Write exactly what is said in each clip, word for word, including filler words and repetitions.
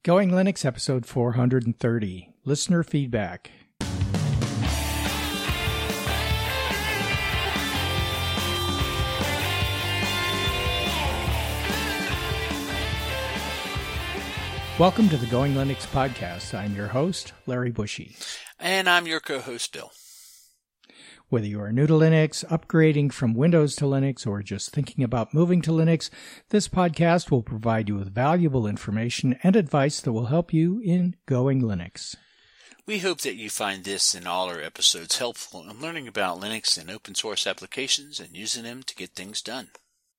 Going Linux, episode four hundred thirty. Listener feedback. Welcome to the Going Linux podcast. I'm your host, Larry Bushy. And I'm your co-host, Bill. Whether you are new to Linux, upgrading from Windows to Linux, or just thinking about moving to Linux, this podcast will provide you with valuable information and advice that will help you in Going Linux. We hope that you find this and all our episodes helpful in learning about Linux and open source applications and using them to get things done.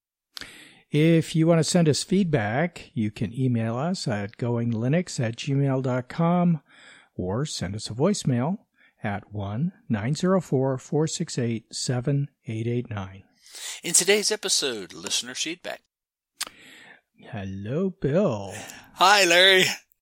If you want to send us feedback, you can email us at goinglinux at gmail dot com or send us a voicemail at one nine zero four, four six eight, seven eight eight nine. In today's episode, listener feedback. Hello, Bill. Hi, Larry.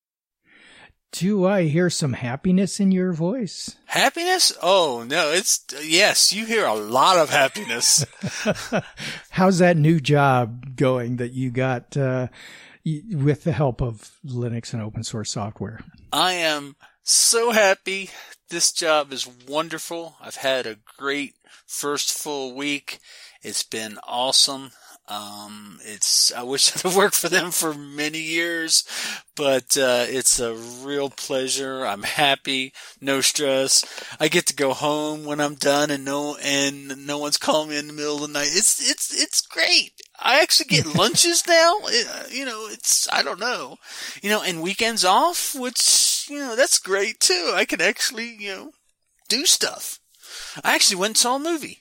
Do I hear some happiness in your voice? Happiness? Oh, no, it's, yes, you hear a lot of happiness. How's that new job going that you got uh, with the help of Linux and open source software? I am so happy. This job is wonderful. I've had a great first full week. It's been awesome. Um, it's, I wish I'd have worked for them for many years, but, uh, it's a real pleasure. I'm happy. No stress. I get to go home when I'm done and no, and no one's calling me in the middle of the night. It's, it's, it's great. I actually get lunches now. It, you know, it's, I don't know, you know, and weekends off, which, you know, that's great too. I can actually, you know, do stuff. I actually went and saw a movie.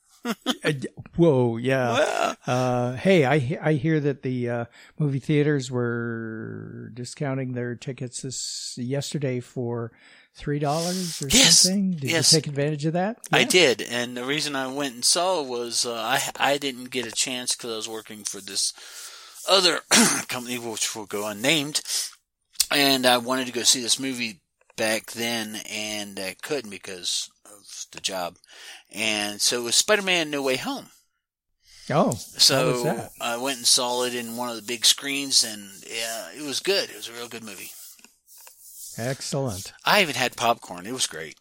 Whoa, yeah. Uh, hey, I I hear that the uh, movie theaters were discounting their tickets this yesterday for three dollars or yes. something. Did yes. you take advantage of that? I Yeah. did, and the reason I went and saw was uh, I I didn't get a chance because I was working for this other company, which will go unnamed, and I wanted to go see this movie back then, and I couldn't because of the job. And so it was Spider-Man No Way Home. Oh, so how was that? I went and saw it in one of the big screens, and yeah, it was good. It was a real good movie. Excellent. I even had popcorn. It was great.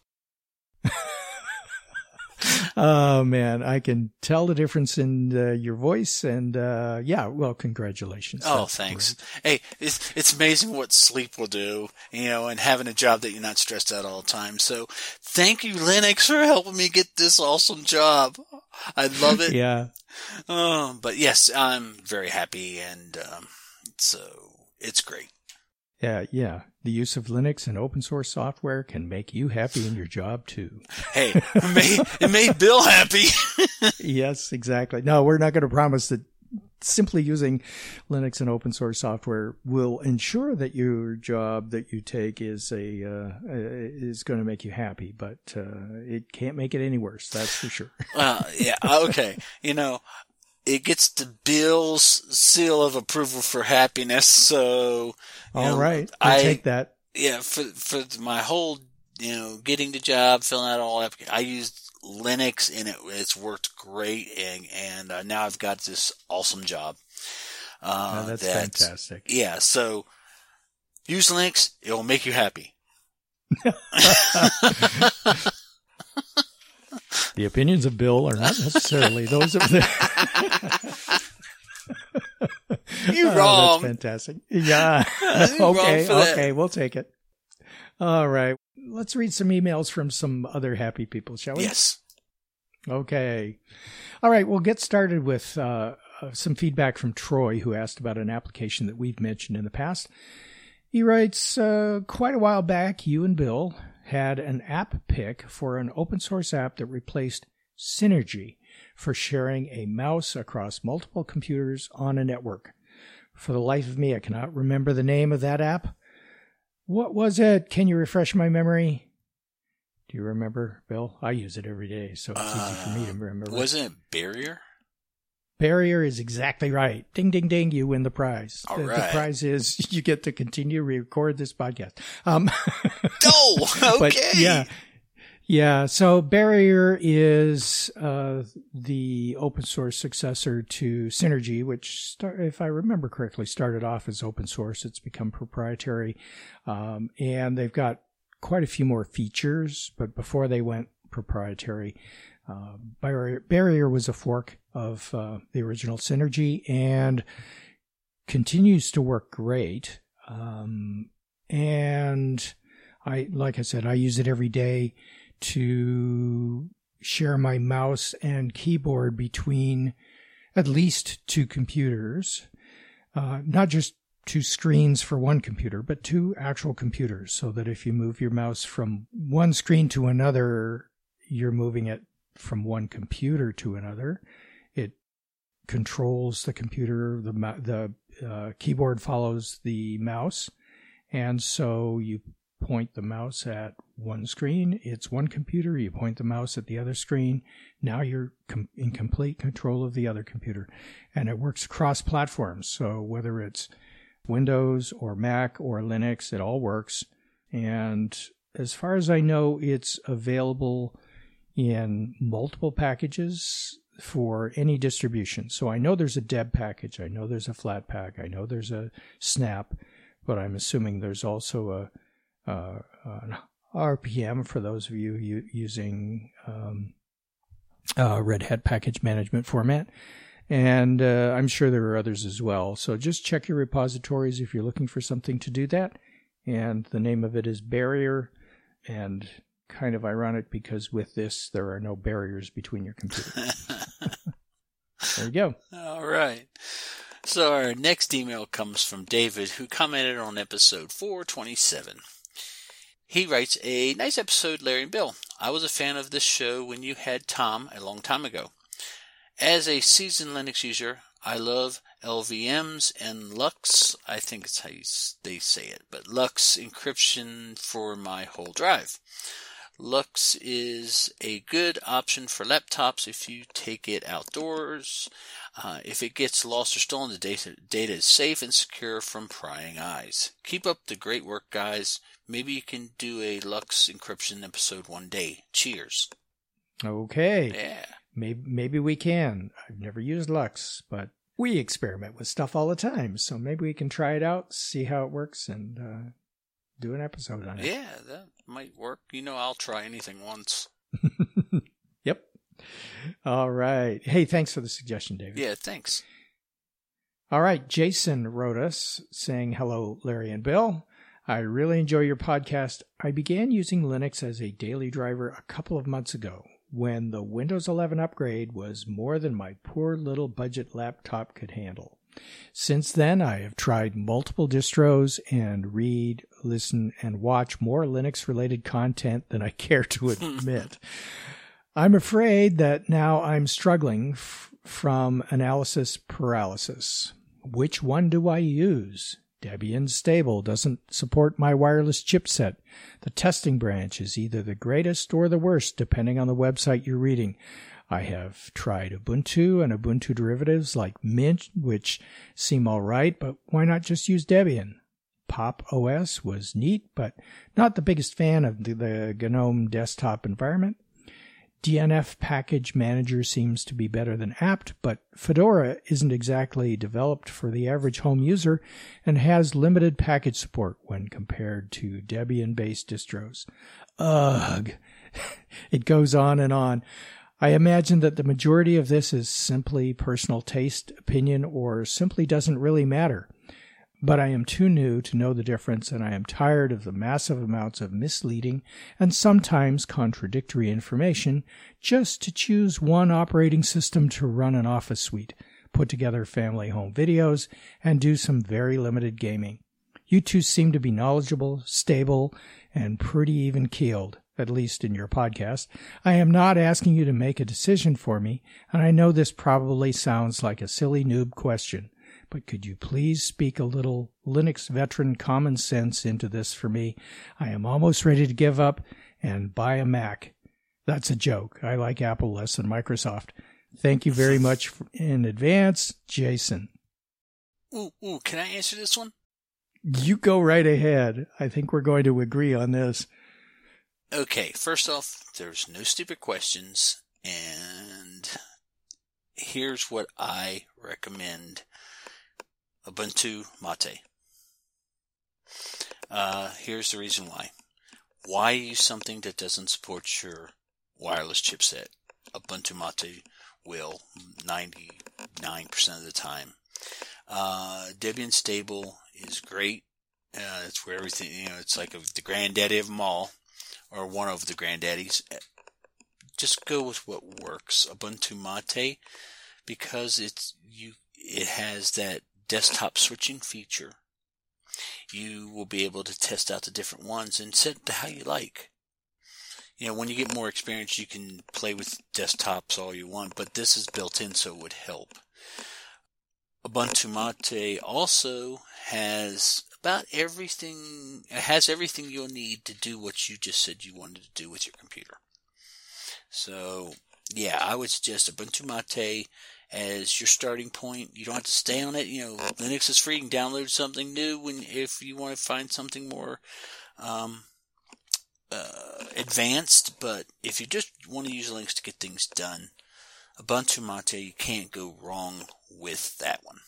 Oh, man, I can tell the difference in uh, your voice. And, uh, yeah, well, congratulations. Oh, That's thanks. great. Hey, it's, it's amazing what sleep will do, you know, and having a job that you're not stressed out all the time. So thank you, Linux, for helping me get this awesome job. I love it. Yeah. Um, but yes, I'm very happy, and um, so it's great. Yeah, yeah. The use of Linux and open source software can make you happy in your job, too. Hey, it made, it made Bill happy. Yes, exactly. No, we're not going to promise that simply using Linux and open source software will ensure that your job that you take is a uh, is going to make you happy, but uh, it can't make it any worse. That's for sure. Well, yeah, okay. You know, it gets the Bill's seal of approval for happiness. So, all know, right, I'll I take that. Yeah, for for my whole, you know, getting the job, filling out all applications, I used Linux, and it it's worked great, and and uh, now I've got this awesome job. Uh, oh, that's that, fantastic. Yeah, so use Linux; it will make you happy. The opinions of Bill are not necessarily those of the. You're oh, wrong. That's fantastic. Yeah. You're okay. wrong for Okay. that. We'll take it. All right. Let's read some emails from some other happy people, shall we? Yes. Okay. All right. We'll get started with uh, some feedback from Troy, who asked about an application that we've mentioned in the past. He writes, uh, quite a while back, you and Bill had an app pick for an open source app that replaced Synergy for sharing a mouse across multiple computers on a network. For the life of me, I cannot remember the name of that app. What was it? Can you refresh my memory? Do you remember, Bill? I use it every day, so it's uh, easy for me to remember. Wasn't it Barrier? Barrier is exactly right. Ding, ding, ding. You win the prize. All the, right. the prize is you get to continue to record this podcast. Um, oh, okay. But yeah, Yeah, so Barrier is uh, the open source successor to Synergy, which, start, if I remember correctly, started off as open source. It's become proprietary, um, and they've got quite a few more features. But before they went proprietary, uh, Barrier, Barrier was a fork of uh, the original Synergy and continues to work great. Um, and I, like I said, I use it every day to share my mouse and keyboard between at least two computers, uh, not just two screens for one computer, but two actual computers, so that if you move your mouse from one screen to another, you're moving it from one computer to another. It controls the computer, the the uh, keyboard follows the mouse, and so you point the mouse at one screen, it's one computer, you point the mouse at the other screen, now you're com- in complete control of the other computer. And it works across platforms, so whether it's Windows or Mac or Linux, it all works. And as far as I know, it's available in multiple packages for any distribution. So I know there's a Deb package, I know there's a Flatpak, I know there's a Snap, but I'm assuming there's also a Uh, an R P M for those of you u- using um, uh, Red Hat package management format. And uh, I'm sure there are others as well. So just check your repositories if you're looking for something to do that. And the name of it is Barrier. And kind of ironic because with this, there are no barriers between your computers. There you go. All right. So our next email comes from David, who commented on episode four twenty-seven. He writes, a nice episode, Larry and Bill. I was a fan of this show when you had Tom a long time ago. As a seasoned Linux user, I love L V Ms and Lux, I think it's how you, they say it, but Lux encryption for my whole drive. Lux is a good option for laptops if you take it outdoors. Uh, if it gets lost or stolen, the data, data is safe and secure from prying eyes. Keep up the great work, guys. Maybe you can do a Lux encryption episode one day. Cheers. Okay. Yeah. Maybe, maybe we can. I've never used Lux, but we experiment with stuff all the time. So maybe we can try it out, see how it works, and uh, do an episode on it. Yeah, that might work. You know, I'll try anything once. Yep. All right. Hey, thanks for the suggestion, David. Yeah, thanks. All right. Jason wrote us saying, hello, Larry and Bill. I really enjoy your podcast. I began using Linux as a daily driver a couple of months ago when the Windows eleven upgrade was more than my poor little budget laptop could handle. Since then, I have tried multiple distros and read, listen, and watch more Linux-related content than I care to admit. I'm afraid that now I'm struggling f- from analysis paralysis. Which one do I use? Debian Stable doesn't support my wireless chipset. The testing branch is either the greatest or the worst, depending on the website you're reading. I have tried Ubuntu and Ubuntu derivatives like Mint, which seem all right, but why not just use Debian? Pop! O S was neat, but not the biggest fan of the, the GNOME desktop environment. D N F Package Manager seems to be better than apt, but Fedora isn't exactly developed for the average home user and has limited package support when compared to Debian-based distros. Ugh! It goes on and on. I imagine that the majority of this is simply personal taste, opinion, or simply doesn't really matter. But I am too new to know the difference, and I am tired of the massive amounts of misleading and sometimes contradictory information just to choose one operating system to run an office suite, put together family home videos, and do some very limited gaming. You two seem to be knowledgeable, stable, and pretty even-keeled, at least in your podcast. I am not asking you to make a decision for me, and I know this probably sounds like a silly noob question. But could you please speak a little Linux veteran common sense into this for me? I am almost ready to give up and buy a Mac. That's a joke. I like Apple less than Microsoft. Thank you very much in advance, Jason. Ooh, ooh, can I answer this one? You go right ahead. I think we're going to agree on this. Okay, first off, there's no stupid questions, and here's what I recommend. Ubuntu Mate. Uh, here's the reason why. Why use something that doesn't support your wireless chipset? Ubuntu Mate will ninety-nine percent of the time. Uh, Debian Stable is great. Uh, it's where everything, you know, it's like a, the granddaddy of them all, or one of the granddaddies. Just go with what works. Ubuntu Mate, because it's you, it has that desktop switching feature. You will be able to test out the different ones and set it to how you like. You know, when you get more experience, you can play with desktops all you want, but this is built in, so it would help. Ubuntu Mate also has about everything, it has everything you'll need to do what you just said you wanted to do with your computer. So, yeah, I would suggest Ubuntu Mate as your starting point. You don't have to stay on it. You know, Linux is free. You can download something new when if you want to find something more um, uh, advanced. But if you just want to use Linux to get things done, Ubuntu Mate, you can't go wrong with that one.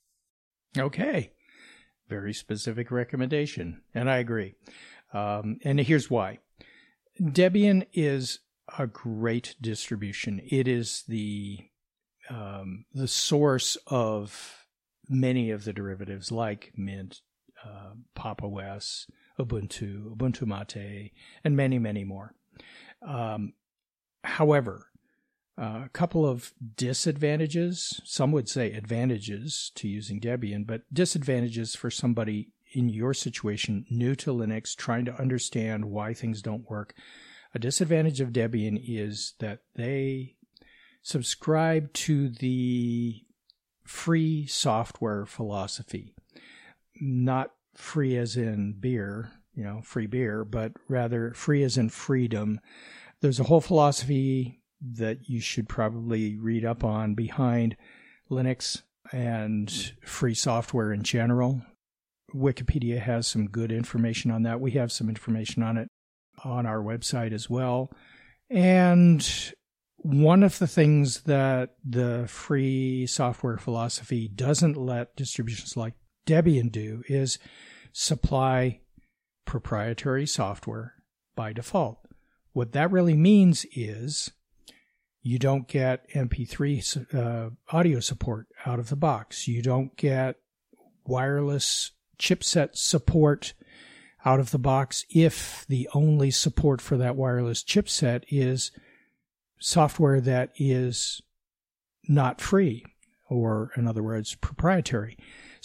Okay. Very specific recommendation, and I agree. Um, and here's why. Debian is a great distribution. It is the um, the source of many of the derivatives like Mint, uh, Pop! O S, Ubuntu, Ubuntu Mate, and many, many more. Um, however, Uh, a couple of disadvantages, some would say advantages to using Debian, but disadvantages for somebody in your situation, new to Linux, trying to understand why things don't work. A disadvantage of Debian is that they subscribe to the free software philosophy. Not free as in beer, you know, free beer, but rather free as in freedom. There's a whole philosophy that you should probably read up on behind Linux and free software in general. Wikipedia has some good information on that. We have some information on it on our website as well. And one of the things that the free software philosophy doesn't let distributions like Debian do is supply proprietary software by default. What that really means is you don't get M P three uh, audio support out of the box. You don't get wireless chipset support out of the box if the only support for that wireless chipset is software that is not free, or in other words, proprietary.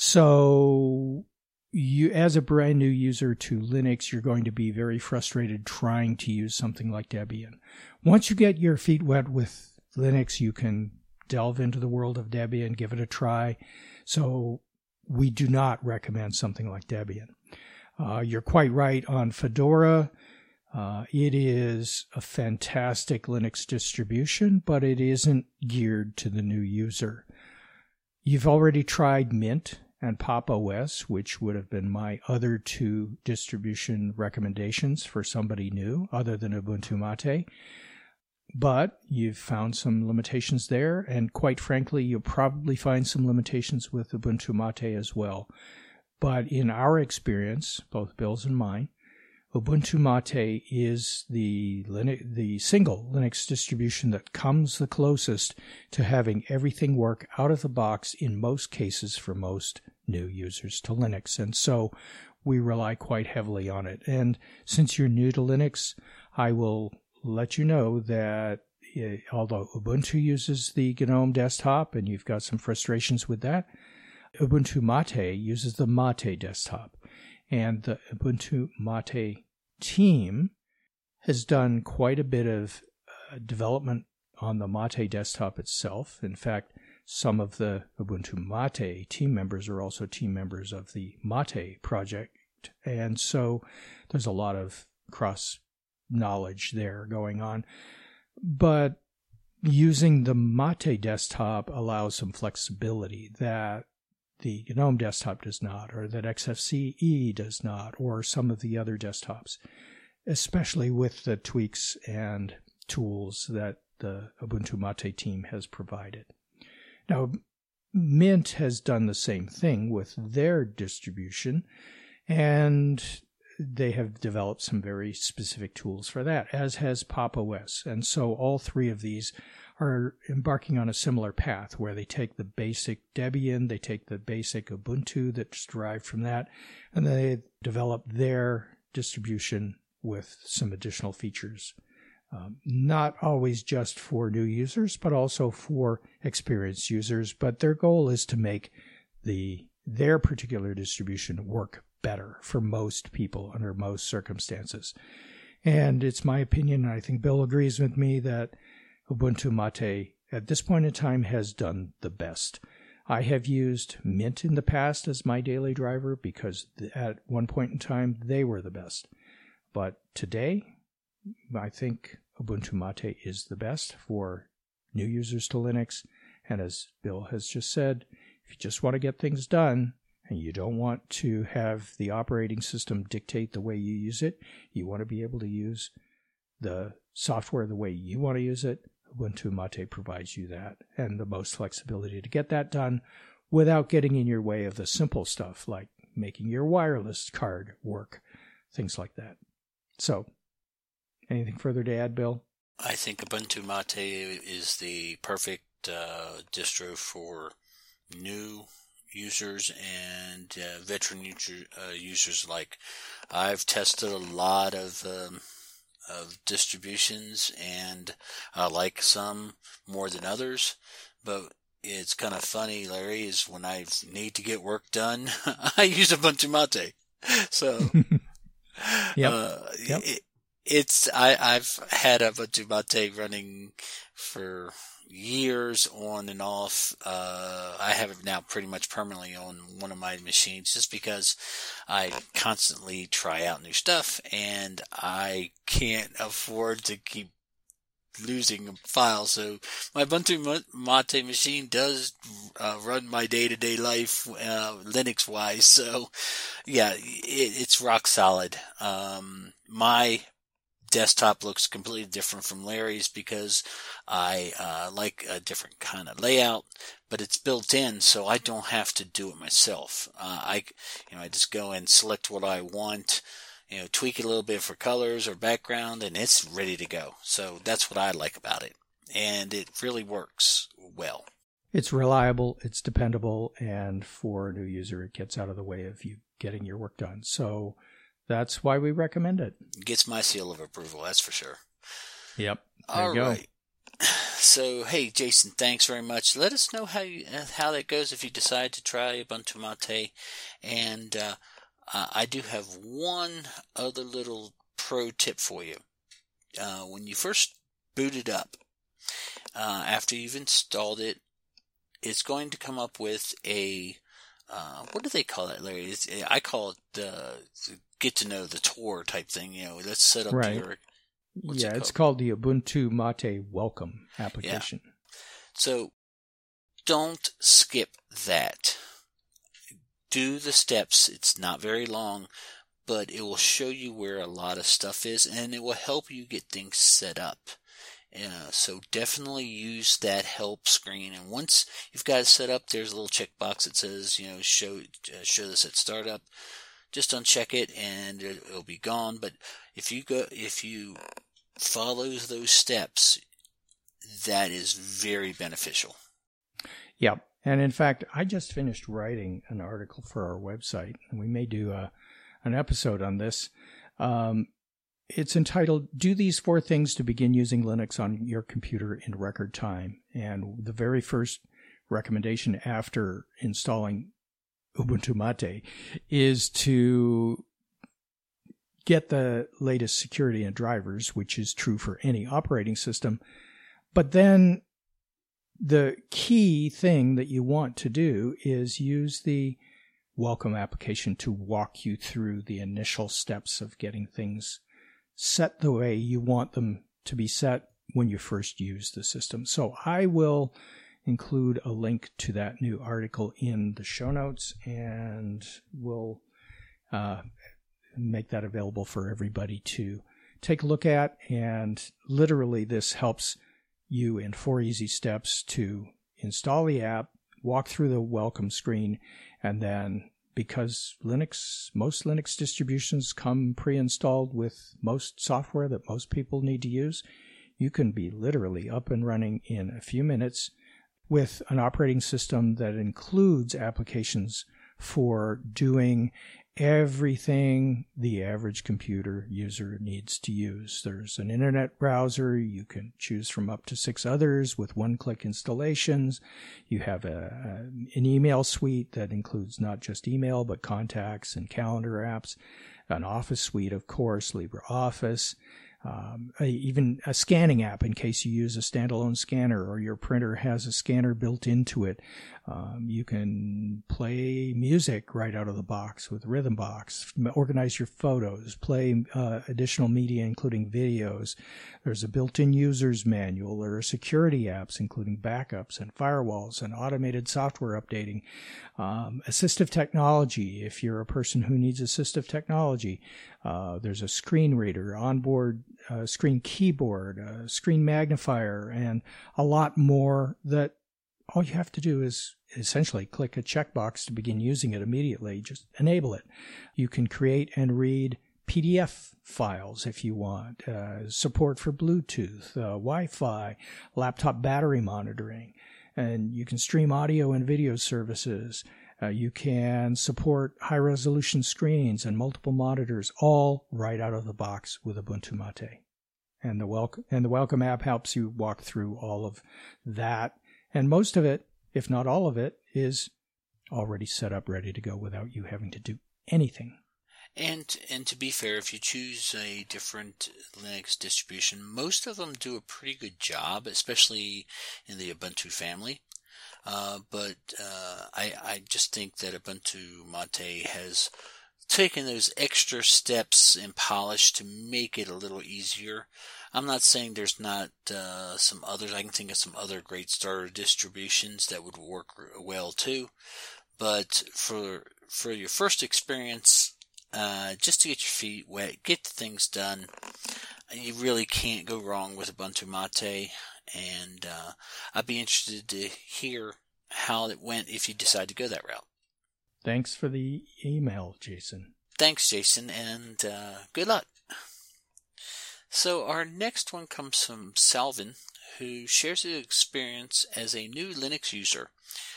So you, as a brand new user to Linux, you're going to be very frustrated trying to use something like Debian. Once you get your feet wet with Linux, you can delve into the world of Debian, give it a try. So we do not recommend something like Debian. Uh, you're quite right on Fedora. Uh, it is a fantastic Linux distribution, but it isn't geared to the new user. You've already tried Mint and Pop! O S, which would have been my other two distribution recommendations for somebody new other than Ubuntu Mate. But you've found some limitations there, and quite frankly, you'll probably find some limitations with Ubuntu Mate as well. But in our experience, both Bill's and mine, Ubuntu Mate is the Linux, the single Linux distribution that comes the closest to having everything work out of the box in most cases for most new users to Linux. And so we rely quite heavily on it. And since you're new to Linux, I will let you know that uh, although Ubuntu uses the GNOME desktop and you've got some frustrations with that, Ubuntu Mate uses the Mate desktop. And the Ubuntu Mate team has done quite a bit of uh, development on the Mate desktop itself. In fact, some of the Ubuntu Mate team members are also team members of the Mate project. And so there's a lot of cross knowledge there going on. But using the Mate desktop allows some flexibility that the GNOME desktop does not, or that X F C E does not, or some of the other desktops. especially with the tweaks and tools that the Ubuntu Mate team has provided. Now, Mint has done the same thing with their distribution, and they have developed some very specific tools for that, as has Pop! O S. And so all three of these are embarking on a similar path where they take the basic Debian, they take the basic Ubuntu that's derived from that, and they develop their distribution with some additional features. Um, not always just for new users, but also for experienced users. But their goal is to make the their particular distribution work better for most people under most circumstances. And it's my opinion, and I think Bill agrees with me, that Ubuntu Mate at this point in time has done the best. I have used Mint in the past as my daily driver because at one point in time they were the best. But today, I think Ubuntu Mate is the best for new users to Linux. And as Bill has just said, if you just want to get things done and you don't want to have the operating system dictate the way you use it, you want to be able to use the software the way you want to use it, Ubuntu Mate provides you that and the most flexibility to get that done without getting in your way of the simple stuff like making your wireless card work, things like that. So, anything further to add, Bill? I think Ubuntu Mate is the perfect uh, distro for new users and uh, veteran user, uh, users alike. I've tested a lot of um, of distributions, and I like some more than others, but it's kind of funny, Larry, is when I need to get work done, I use Ubuntu Mate. So, yep. Uh, yep. It, it's, I, I've had Ubuntu Mate running for years on and off. Uh, I have it now pretty much permanently on one of my machines just because I constantly try out new stuff and I can't afford to keep losing a file. So my Ubuntu Mate machine does uh, run my day-to-day life uh, Linux-wise. So yeah, it, it's rock solid. Um, my desktop looks completely different from Larry's because I uh, like a different kind of layout, but it's built in, so I don't have to do it myself. Uh, I, you know, I just go and select what I want, you know, tweak it a little bit for colors or background, and it's ready to go. So that's what I like about it, and it really works well. It's reliable, it's dependable, and for a new user, it gets out of the way of you getting your work done. So that's why we recommend it. Gets my seal of approval, that's for sure. Yep. There All you go. right. So, hey, Jason, thanks very much. Let us know how you, how that goes if you decide to try Ubuntu Mate. And uh, uh, I do have one other little pro tip for you. Uh, when you first boot it up, uh, after you've installed it, it's going to come up with a, uh, what do they call that, Larry? It's, I call it the uh, get to know the tour type thing. You know, let's set up right. your, what's yeah, it it's called the Ubuntu Mate Welcome application. Yeah. So don't skip that. Do the steps. It's not very long, but it will show you where a lot of stuff is, and it will help you get things set up. Uh, so definitely use that help screen. And once you've got it set up, there's a little checkbox that says, you know, show uh, show this at startup. Just uncheck it, and it, it'll be gone. But if you go, if you follow those steps, that is very beneficial. Yep. And in fact, I just finished writing an article for our website, and we may do a, an episode on this. Um, it's entitled, Do These Four Things to Begin Using Linux on Your Computer in Record Time. And the very first recommendation after installing Ubuntu Mate is to get the latest security and drivers, which is true for any operating system. But then the key thing that you want to do is use the Welcome application to walk you through the initial steps of getting things set the way you want them to be set when you first use the system. So I will include a link to that new article in the show notes, and we'll uh, make that available for everybody to take a look at. And literally this helps you in four easy steps to install the app, walk through the welcome screen, and then because Linux, most Linux distributions come pre-installed with most software that most people need to use, you can be literally up and running in a few minutes with an operating system that includes applications for doing everything the average computer user needs to use. There's an internet browser. You can choose from up to six others with one-click installations. You have a, a, an email suite that includes not just email, but contacts and calendar apps, an Office suite, of course, LibreOffice, um, a, even a scanning app in case you use a standalone scanner or your printer has a scanner built into it. Um, you can play music right out of the box with Rhythmbox, organize your photos, play uh, additional media, including videos. There's a built-in user's manual. There are security apps, including backups and firewalls and automated software updating. Um, assistive technology, if you're a person who needs assistive technology. Uh, there's a screen reader, onboard uh, screen keyboard, a screen magnifier, and a lot more that all you have to do is essentially click a checkbox to begin using it immediately. Just enable it. You can create and read P D F files if you want, uh, support for Bluetooth, uh, Wi-Fi, laptop battery monitoring, and you can stream audio and video services. Uh, you can support high-resolution screens and multiple monitors, all right out of the box with Ubuntu Mate. And the welcome and the Welcome app helps you walk through all of that. And most of it, if not all of it, is already set up, ready to go without you having to do anything. And and to be fair, if you choose a different Linux distribution, most of them do a pretty good job, especially in the Ubuntu family. Uh, but uh, I, I just think that Ubuntu Mate has taken those extra steps and polish to make it a little easier. I'm not saying there's not uh, some others. I can think of some other great starter distributions that would work well too. But for for your first experience, uh, just to get your feet wet, get the things done, you really can't go wrong with Ubuntu Mate. And uh, I'd be interested to hear how it went if you decide to go that route. Thanks for the email, Jason. Thanks, Jason, and uh, good luck. So our next one comes from Salvin, who shares his experience as a new Linux user.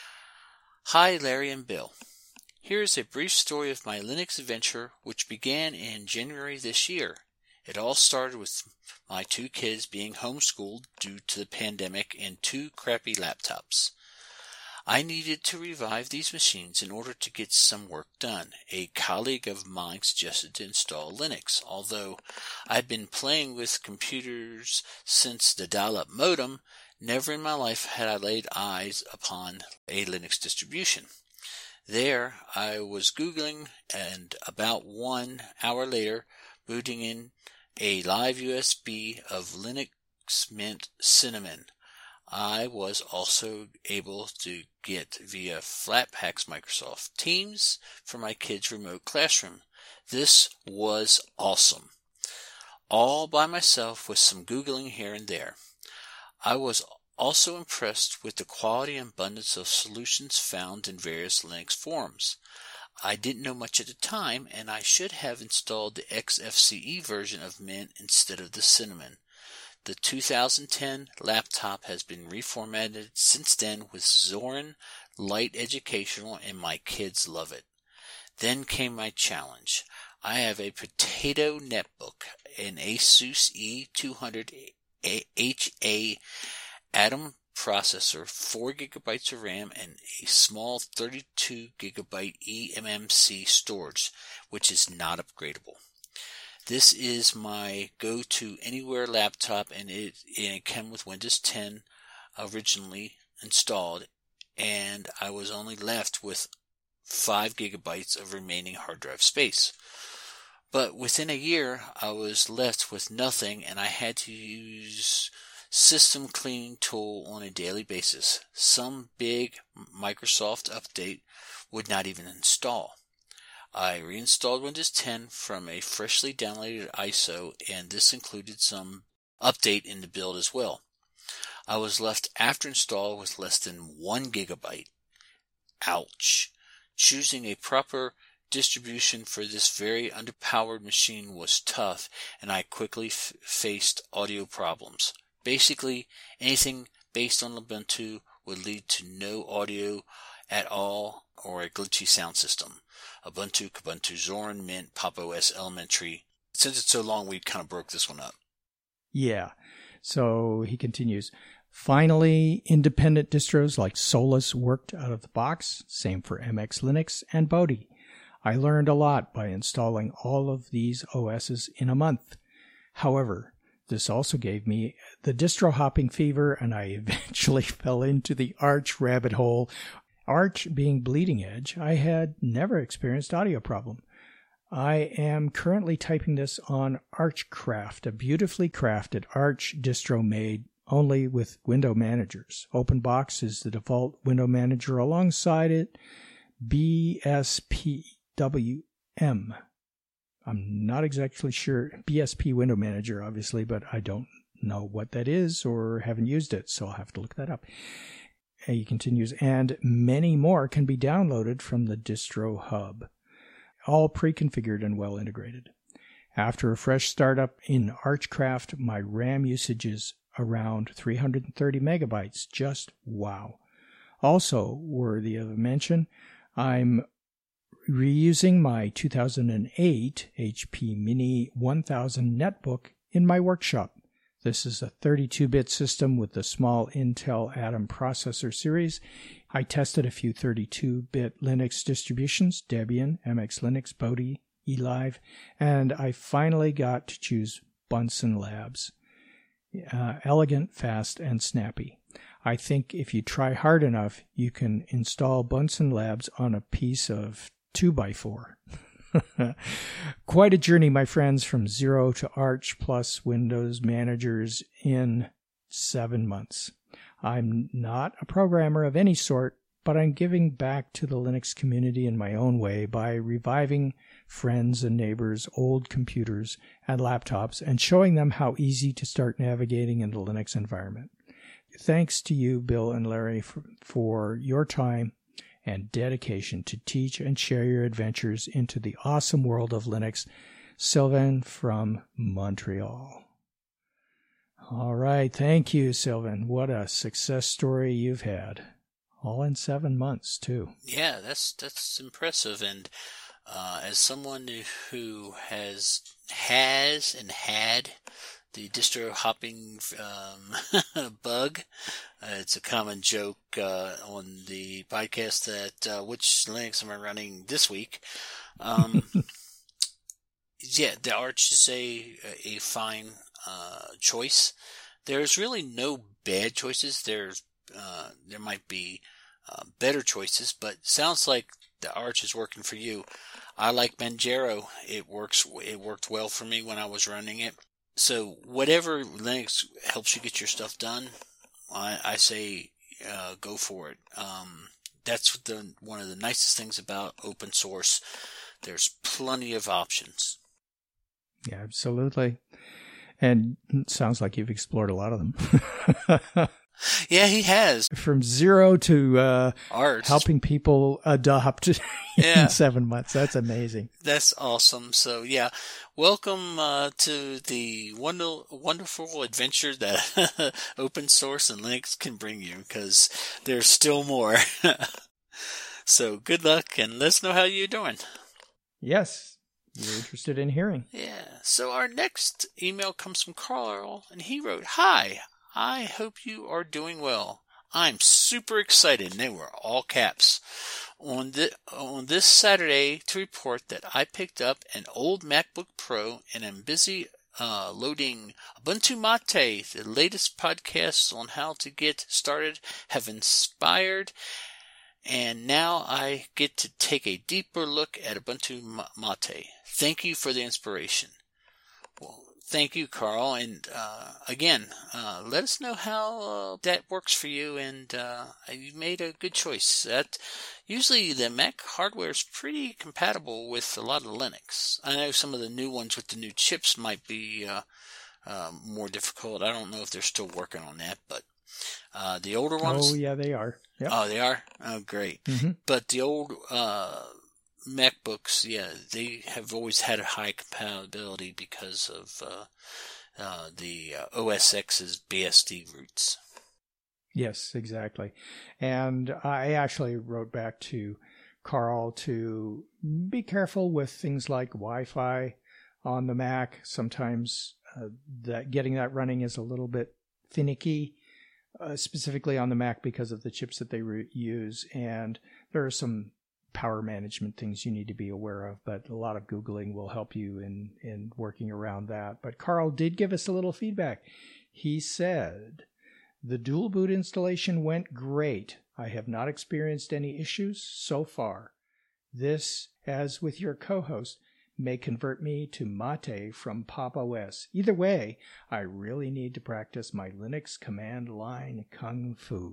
Hi, Larry and Bill. Here is a brief story of my Linux adventure, which began in January this year. It all started with my two kids being homeschooled due to the pandemic and two crappy laptops. I needed to revive these machines in order to get some work done. A colleague of mine suggested to install Linux. Although I'd been playing with computers since the dial-up modem, never in my life had I laid eyes upon a Linux distribution. There, I was Googling, and about one hour later, booting in a live U S B of Linux Mint Cinnamon. I was also able to get via Flatpak's Microsoft Teams for my kids' remote classroom. This was awesome. All by myself with some Googling here and there. I was also impressed with the quality and abundance of solutions found in various Linux forums. I didn't know much at the time, and I should have installed the X F C E version of Mint instead of the Cinnamon. The two thousand ten laptop has been reformatted since then with Zorin Light Educational, and my kids love it. Then came my challenge. I have a Potato netbook, an Asus E two hundred H A Atom processor, four gigabytes of RAM, and a small thirty-two gigabyte E M M C storage, which is not upgradable. This is my go-to anywhere laptop, and it, and it came with Windows ten originally installed, and I was only left with five gigabytes of remaining hard drive space. But within a year, I was left with nothing, and I had to use System Cleaning Tool on a daily basis. Some big Microsoft update would not even install. I reinstalled Windows ten from a freshly downloaded I S O, and this included some update in the build as well. I was left after install with less than one gigabyte. Ouch. Choosing a proper distribution for this very underpowered machine was tough, and I quickly f- faced audio problems. Basically, anything based on Ubuntu would lead to no audio at all or a glitchy sound system. Ubuntu, Kubuntu, Zorin, Mint, Pop! O S, Elementary. Since it's so long, we kind of broke this one up. Yeah. So he continues. Finally, independent distros like Solus worked out of the box. Same for M X Linux and Bodhi. I learned a lot by installing all of these O Ss in a month. However, this also gave me the distro hopping fever, and I eventually fell into the Arch rabbit hole. Arch being bleeding edge, I had never experienced audio problem. I am currently typing this on Archcraft, a beautifully crafted Arch distro made only with window managers. OpenBox is the default window manager. Alongside it, B S P W M. I'm not exactly sure. B S P Window Manager, obviously, but I don't know what that is or haven't used it, so I'll have to look that up. He continues, and many more can be downloaded from the Distro Hub, all pre-configured and well integrated. After a fresh startup in Archcraft, my RAM usage is around three hundred thirty megabytes. Just wow. Also worthy of mention, I'm reusing my two thousand eight H P Mini one thousand netbook in my workshop. This is a thirty-two bit system with the small Intel Atom processor series. I tested a few thirty-two bit Linux distributions, Debian, M X Linux, Bodhi, eLive, and I finally got to choose Bunsen Labs. Uh, elegant, fast, and snappy. I think if you try hard enough, you can install Bunsen Labs on a piece of two by four. Quite a journey, my friends, from zero to Arch plus Windows managers in seven months. I'm not a programmer of any sort, but I'm giving back to the Linux community in my own way by reviving friends and neighbors' old computers and laptops and showing them how easy to start navigating in the Linux environment. Thanks to you, Bill and Larry, for, for your time and dedication to teach and share your adventures into the awesome world of Linux. Sylvain from Montreal. All right. Thank you, Sylvain. What a success story you've had. All in seven months, too. Yeah, that's that's impressive. And uh, as someone who has has and had the distro hopping um, bug, uh, it's a common joke uh, on the podcast that uh, which Linux am I running this week? Um, yeah, the Arch is a a fine uh, choice. There's really no bad choices. There's uh, there might be uh, better choices, but sounds like the Arch is working for you. I like Manjaro. It works. It worked well for me when I was running it. So whatever Linux helps you get your stuff done, I, I say uh, go for it. Um, that's the one of the nicest things about open source. There's plenty of options. Yeah, absolutely. And it sounds like you've explored a lot of them. Yeah, he has. From zero to uh, Art. helping people adopt in yeah. seven months. That's amazing. That's awesome. So, yeah, welcome uh, to the wonder- wonderful adventure that open source and Linux can bring you, because there's still more. So, good luck, and let us know how you're doing. Yes, we're interested in hearing. Yeah. So, our next email comes from Carl, and he wrote, "Hi. I hope you are doing well. I'm super excited," and they were all caps, on, the, on this Saturday to report that I picked up an old MacBook Pro and am busy uh, loading Ubuntu Mate. The latest podcasts on how to get started have inspired, and now I get to take a deeper look at Ubuntu Mate. Thank you for the inspiration. Well, Thank you, Carl. And uh, again, uh, let us know how uh, that works for you. And uh, you made a good choice. That usually the Mac hardware is pretty compatible with a lot of Linux. I know some of the new ones with the new chips might be uh, uh, more difficult. I don't know if they're still working on that, but uh, the older ones. Oh yeah, they are. Yep. Oh, they are. Oh, great. Mm-hmm. But the old uh, MacBooks, yeah, they have always had a high compatibility because of uh, uh, the uh, O S X's B S D roots. Yes, exactly. And I actually wrote back to Carl to be careful with things like Wi-Fi on the Mac. Sometimes uh, that getting that running is a little bit finicky, uh, specifically on the Mac because of the chips that they re- use. And there are some power management things you need to be aware of, but a lot of Googling will help you in, in working around that. But Carl did give us a little feedback. He said, the dual boot installation went great. I have not experienced any issues so far. This, as with your co-host, may convert me to Mate from Pop! O S. Either way, I really need to practice my Linux command line kung fu.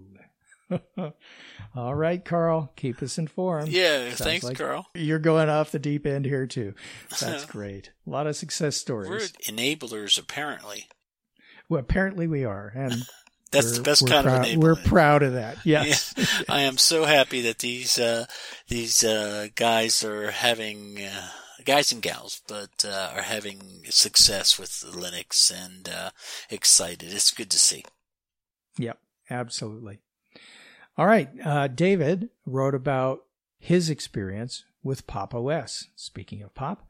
All right, Carl, keep us informed. Yeah, Sounds thanks, like Carl. You're going off the deep end here, too. That's great. A lot of success stories. We're enablers, apparently. Well, apparently we are. And that's the best kind proud, of enablement. We're proud of that. Yes. Yeah. I am so happy that these uh, these uh, guys are having, uh, guys and gals, but uh, are having success with Linux and uh, excited. It's good to see. Yep, absolutely. All right. Uh, David wrote about his experience with Pop! O S. Speaking of Pop,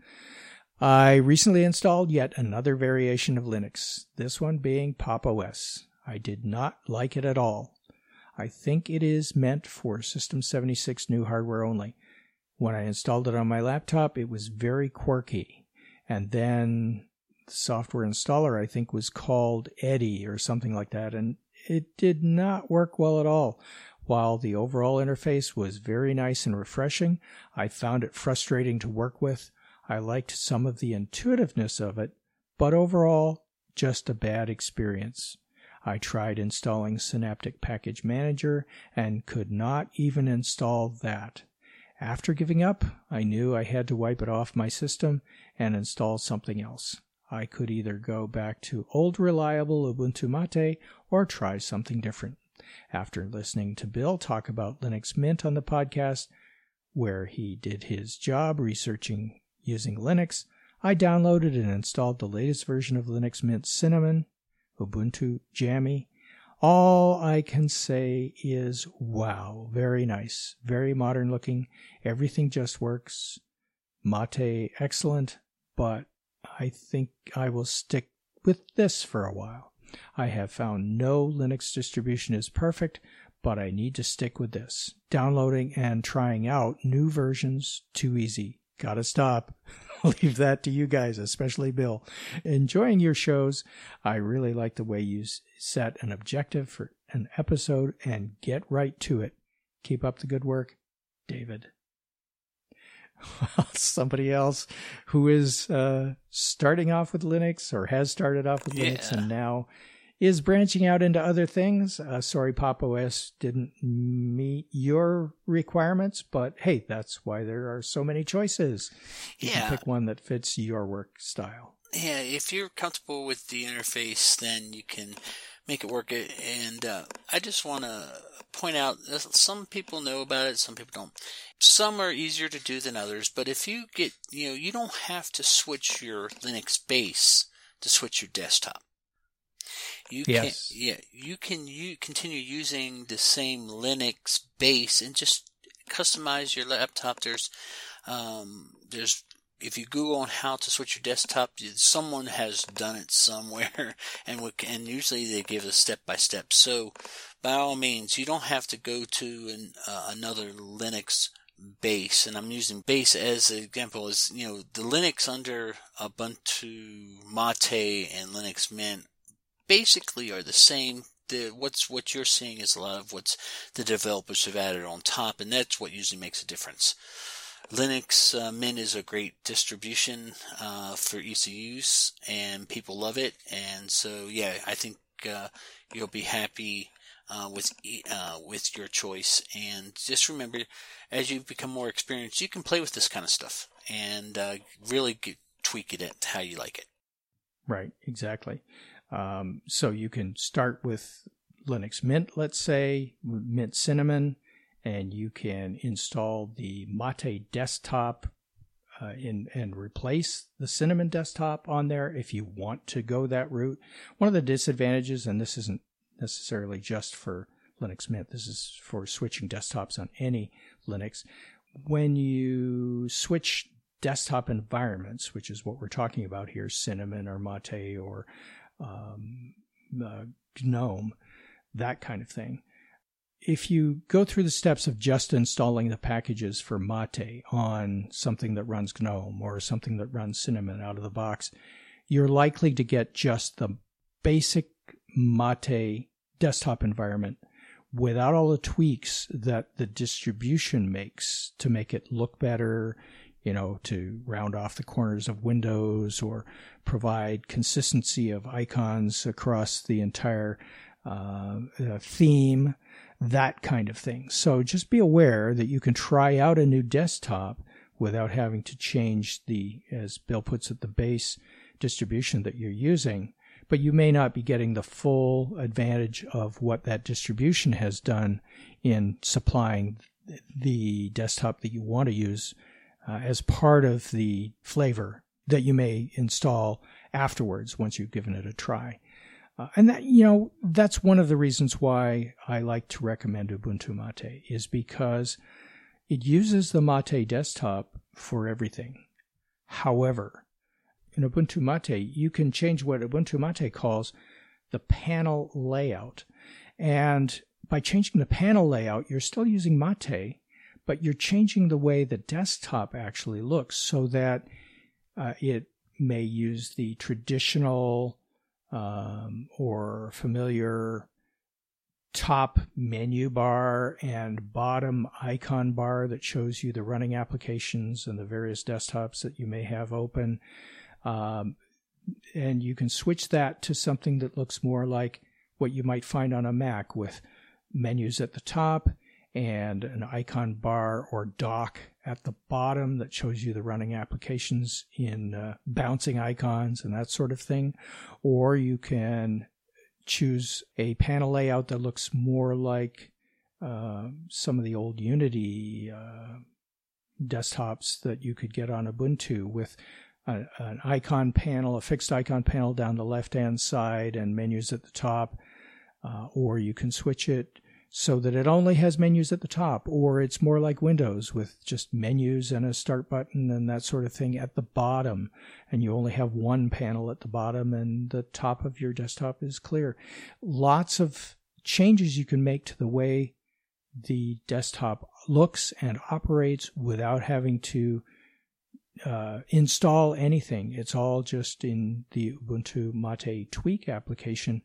I recently installed yet another variation of Linux, this one being Pop! O S. I did not like it at all. I think it is meant for System seventy-six new hardware only. When I installed it on my laptop, it was very quirky. And then the software installer, I think, was called Eddie or something like that, and it did not work well at all. While the overall interface was very nice and refreshing, I found it frustrating to work with. I liked some of the intuitiveness of it, but overall, just a bad experience. I tried installing Synaptic Package Manager and could not even install that. After giving up, I knew I had to wipe it off my system and install something else. I could either go back to old reliable Ubuntu Mate or try something different. After listening to Bill talk about Linux Mint on the podcast, where he did his job researching using Linux, I downloaded and installed the latest version of Linux Mint Cinnamon, Ubuntu Jammy. All I can say is, wow, very nice, very modern looking. Everything just works. Mate, excellent, but I think I will stick with this for a while. I have found no Linux distribution is perfect, but I need to stick with this. Downloading and trying out new versions, too easy. Gotta stop. Leave that to you guys, especially Bill. Enjoying your shows. I really like the way you set an objective for an episode and get right to it. Keep up the good work, David. Well, somebody else who is uh, starting off with Linux or has started off with yeah. Linux and now is branching out into other things. Uh, sorry, Pop! O S didn't meet your requirements, but hey, that's why there are so many choices. You yeah. can pick one that fits your work style. Yeah, if you're comfortable with the interface, then you can make it work. And uh, I just want to point out, some people know about it, some people don't. Some are easier to do than others, but if you get, you know, you don't have to switch your Linux base to switch your desktop. You yes. can, yeah, you can you continue using the same Linux base and just customize your laptop. There's, um, there's, if you Google on how to switch your desktop, someone has done it somewhere, and we, and usually they give a step by step. So, by all means, you don't have to go to an, uh, another Linux base, and I'm using base as an example. Is you know the Linux under Ubuntu Mate and Linux Mint basically are the same. The what's what you're seeing is a lot of what's the developers have added on top, and that's what usually makes a difference. Linux uh, Mint is a great distribution uh, for easy use, and people love it. And so, yeah, I think uh, you'll be happy uh, with uh, with your choice. And just remember, as you become more experienced, you can play with this kind of stuff and uh, really get, tweak it at how you like it. Right, exactly. Um, so you can start with Linux Mint, let's say, Mint Cinnamon, and you can install the Mate desktop uh, in, and replace the Cinnamon desktop on there if you want to go that route. One of the disadvantages, and this isn't necessarily just for Linux Mint, this is for switching desktops on any Linux. When you switch desktop environments, which is what we're talking about here, Cinnamon or Mate or um, uh, GNOME, that kind of thing. If you go through the steps of just installing the packages for Mate on something that runs GNOME or something that runs Cinnamon out of the box, you're likely to get just the basic Mate desktop environment without all the tweaks that the distribution makes to make it look better, you know, to round off the corners of windows or provide consistency of icons across the entire uh, uh, theme, that kind of thing. So just be aware that you can try out a new desktop without having to change the, as Bill puts it, the base distribution that you're using, but you may not be getting the full advantage of what that distribution has done in supplying the desktop that you want to use Uh, as part of the flavor that you may install afterwards once you've given it a try. Uh, and that, you know, that's one of the reasons why I like to recommend Ubuntu Mate, is because it uses the Mate desktop for everything. However, in Ubuntu Mate, you can change what Ubuntu Mate calls the panel layout. And by changing the panel layout, you're still using Mate, but you're changing the way the desktop actually looks so that uh, it may use the traditional um, or familiar top menu bar and bottom icon bar that shows you the running applications and the various desktops that you may have open. Um, and you can switch that to something that looks more like what you might find on a Mac, with menus at the top and an icon bar or dock at the bottom that shows you the running applications in uh, bouncing icons and that sort of thing. Or you can choose a panel layout that looks more like uh, some of the old Unity uh, desktops that you could get on Ubuntu, with a, an icon panel, a fixed icon panel down the left-hand side and menus at the top. Uh, or you can switch it so that it only has menus at the top, or it's more like Windows with just menus and a start button and that sort of thing at the bottom, and you only have one panel at the bottom and the top of your desktop is clear. Lots of changes you can make to the way the desktop looks and operates without having to uh, install anything. It's all just in the Ubuntu Mate Tweak application.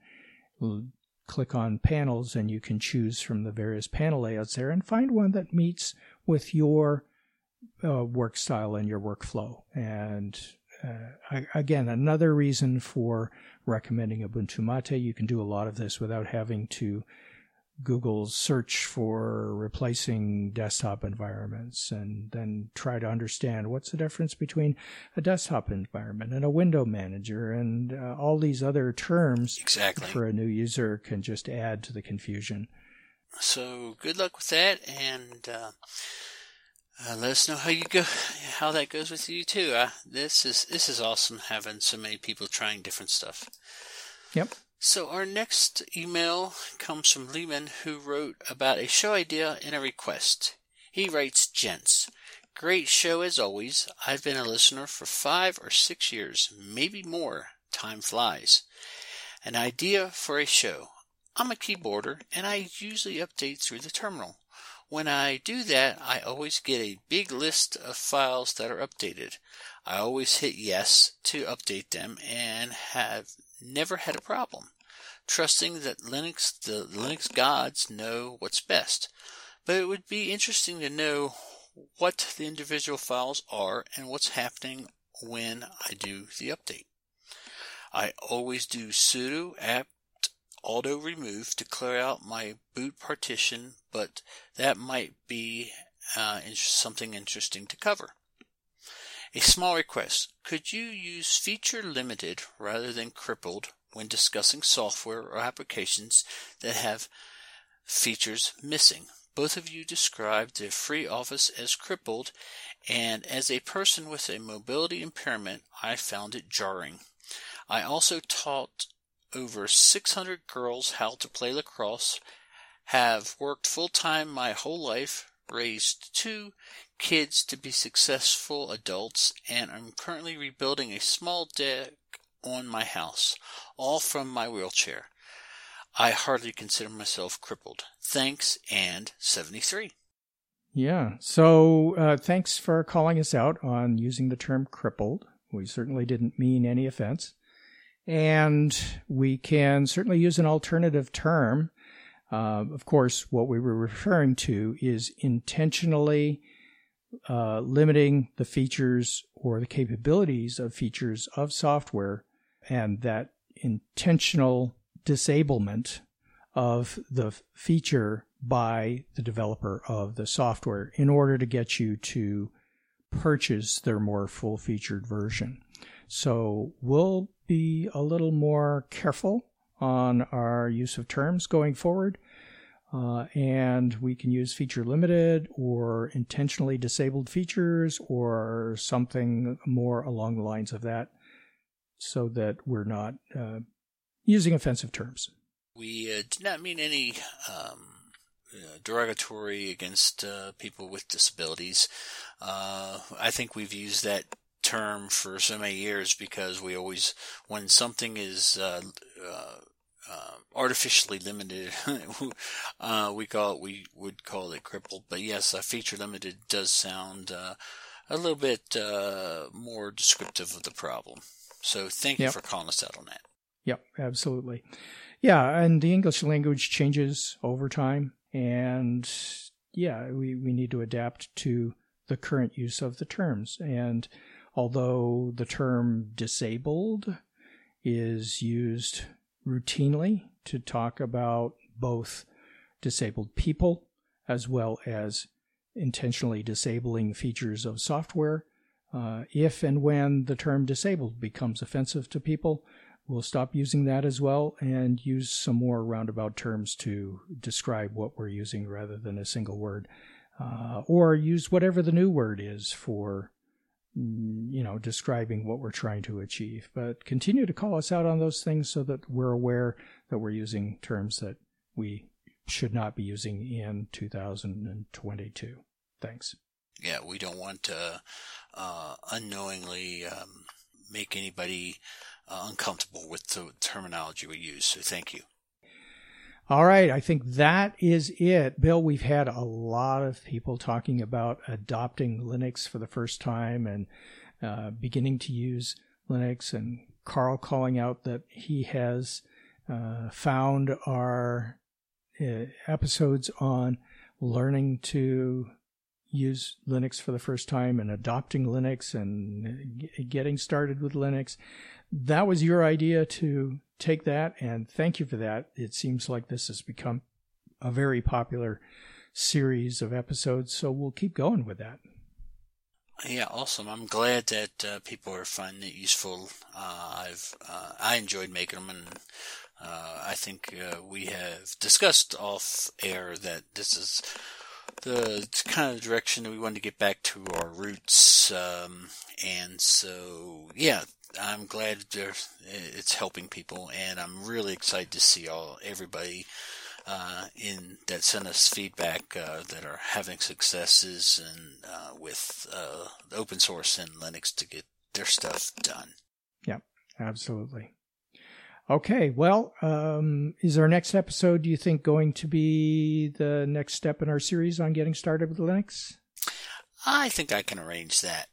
Click on panels and you can choose from the various panel layouts there and find one that meets with your uh, work style and your workflow. And uh, I, again, another reason for recommending Ubuntu Mate. You can do a lot of this without having to Google search for replacing desktop environments and then try to understand what's the difference between a desktop environment and a window manager, and uh, all these other terms exactly. for a new user can just add to the confusion. So good luck with that, and uh, uh, let us know how you go, how that goes with you too. Uh, this is this is awesome, having so many people trying different stuff. Yep. So our next email comes from Lehman, who wrote about a show idea and a request. He writes, "Gents, great show as always. I've been a listener for five or six years, maybe more. Time flies. An idea for a show. I'm a keyboarder, and I usually update through the terminal. When I do that, I always get a big list of files that are updated. I always hit yes to update them and have never had a problem, trusting that Linux, the Linux gods know what's best. But it would be interesting to know what the individual files are and what's happening when I do the update. I always do sudo apt auto remove to clear out my boot partition, but that might be uh, something interesting to cover. A small request. Could you use feature limited rather than crippled when discussing software or applications that have features missing? Both of you described the FreeOffice as crippled, and as a person with a mobility impairment, I found it jarring. I also taught over six hundred girls how to play lacrosse, have worked full-time my whole life, raised two kids to be successful adults, and I'm currently rebuilding a small deck on my house, all from my wheelchair. I hardly consider myself crippled. Thanks, and seventy-three. Yeah, so uh, thanks for calling us out on using the term crippled. We certainly didn't mean any offense. And we can certainly use an alternative term. Uh, of course, what we were referring to is intentionally uh, limiting the features or the capabilities of features of software, and that intentional disablement of the feature by the developer of the software in order to get you to purchase their more full-featured version. So we'll be a little more careful on our use of terms going forward, uh, and we can use feature limited or intentionally disabled features or something more along the lines of that, so that we're not uh, using offensive terms. We uh, did not mean any um, uh, derogatory against uh, people with disabilities. Uh, I think we've used that term for so many years because we always, when something is uh, uh, uh, artificially limited, uh, we call it, we would call it crippled. But yes, uh, feature limited does sound uh, a little bit uh, more descriptive of the problem. So thank you yep. for calling us out on that. Yep, absolutely. Yeah, and the English language changes over time, and yeah, we, we need to adapt to the current use of the terms. And although the term disabled is used routinely to talk about both disabled people as well as intentionally disabling features of software, uh, if and when the term disabled becomes offensive to people, we'll stop using that as well and use some more roundabout terms to describe what we're using rather than a single word, uh, or use whatever the new word is for you know, describing what we're trying to achieve. But continue to call us out on those things so that we're aware that we're using terms that we should not be using in two thousand twenty-two. Thanks. Yeah, we don't want to uh, unknowingly um, make anybody uh, uncomfortable with the terminology we use. So thank you. All right, I think that is it. Bill, we've had a lot of people talking about adopting Linux for the first time and uh, beginning to use Linux, and Carl calling out that he has uh, found our uh, episodes on learning to use Linux for the first time and adopting Linux and g- getting started with Linux. That was your idea to take that, and thank you for that. It seems like this has become a very popular series of episodes, so we'll keep going with that. Yeah, awesome. I'm glad that uh, people are finding it useful. Uh, I've uh, I enjoyed making them, and uh, I think uh, we have discussed off air that this is the kind of direction that we wanted to get back to our roots, um, and so yeah. I'm glad it's helping people, and I'm really excited to see all everybody uh, in that sent us feedback uh, that are having successes and uh, with uh, open source and Linux to get their stuff done. Yeah, absolutely. Okay, well, um, is our next episode, do you think, going to be the next step in our series on getting started with Linux? I think I can arrange that.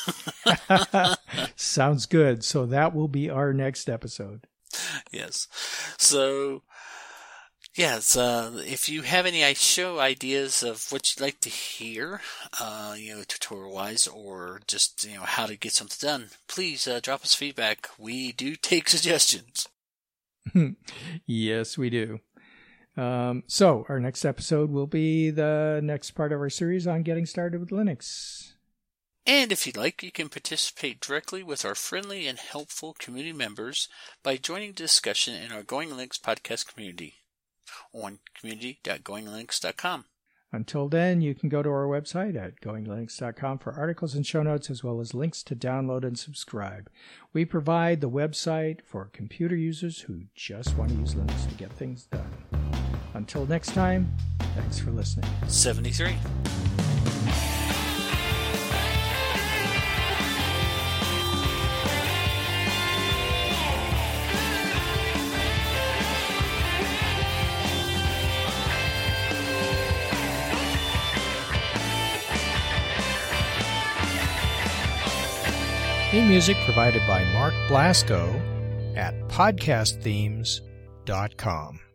Sounds good. So that will be our next episode. Yes. So, Yes, uh, if you have any show ideas of what you'd like to hear, uh, you know, tutorial-wise, or just, you know, how to get something done, please uh, drop us feedback. We do take suggestions. Yes, we do. Um, so our next episode will be the next part of our series on getting started with Linux. And if you'd like, you can participate directly with our friendly and helpful community members by joining the discussion in our Going Linux podcast community on community dot going linux dot com. Until then, you can go to our website at going linux dot com for articles and show notes, as well as links to download and subscribe. We provide the website for computer users who just want to use Linux to get things done. Until next time, thanks for listening. seventy-three. Theme music provided by Mark Blasco at podcast themes dot com.